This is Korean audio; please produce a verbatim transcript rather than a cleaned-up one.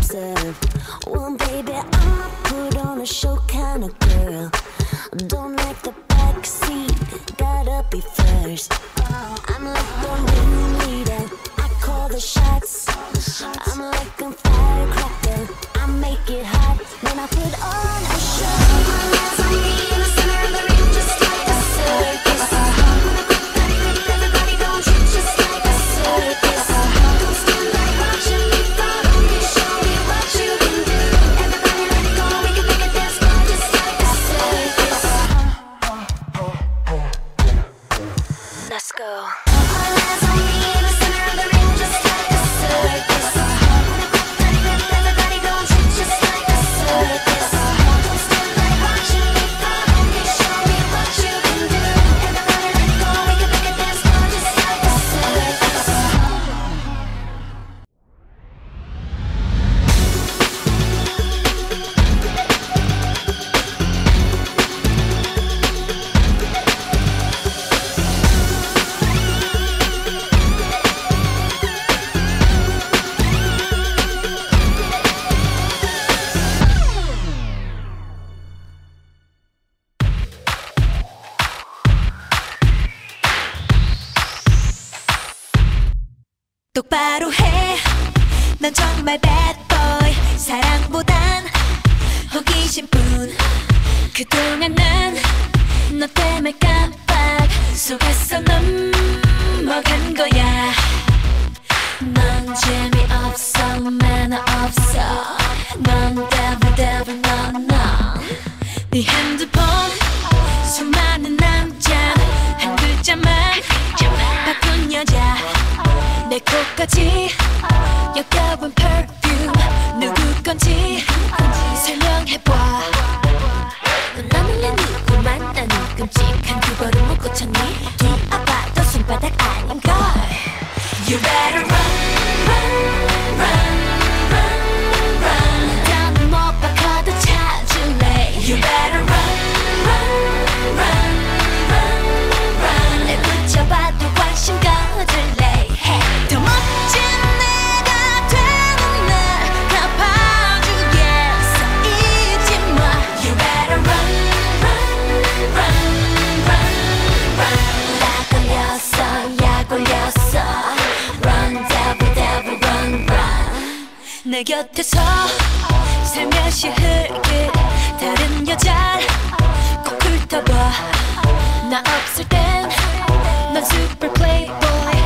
observe. Well, baby, I'm a put on a show kind of girl. Don't like the back seat, gotta be first. I'm like the ringleader, I call the shots. I'm like a firecracker, I make it hot when I put on a show. As I'm in the center of the ring, just like a circus. Everybody gon' treat just like a circus. Don't stand back watching me, follow me, show me what you can do. Everybody let it go, we can make a dance floor just like a circus. Let's go. As I'm in the center of the ring, just like a circus. Everybody gon' treat just like a circus. Don't stand back watching me, follow me, show me what you can do. Everybody let it go, we can make a dance floor just like a circus. 똑바로 해, 넌 정말 bad boy. 사랑보단 호기심뿐. 그동안 난 너 때문에 깜빡 속았어, 넘어간 거야. 넌 재미없어, 매너 없어. 넌 devil devil 넌 넌. 네 핸드폰 수많은 남자 한 글자만 바꾼 여자. 내 코까지 역겨운 perfume 누구 건지 설명해봐. 넌 나는 내 누구 만나는 끔찍한 두 걸음 못 고쳤니? 뒤아봐도 손바닥 아닌걸. You better run, run, run, run, run. 다음은 못 바꿔도 찾을래. You better run, run, run, run, run. 날 붙잡아도 관심 가질래. 더 멋진 내가 되는 날 갚아주겠어, 잊지 마. You better run, run, run, run, run. 나 걸렸어, 약 올렸어. Run, devil, devil, run, run. 내 곁에서 살며시 흘길 다른 여자 꼭 훑어봐. 나 없을 땐 넌 super playboy.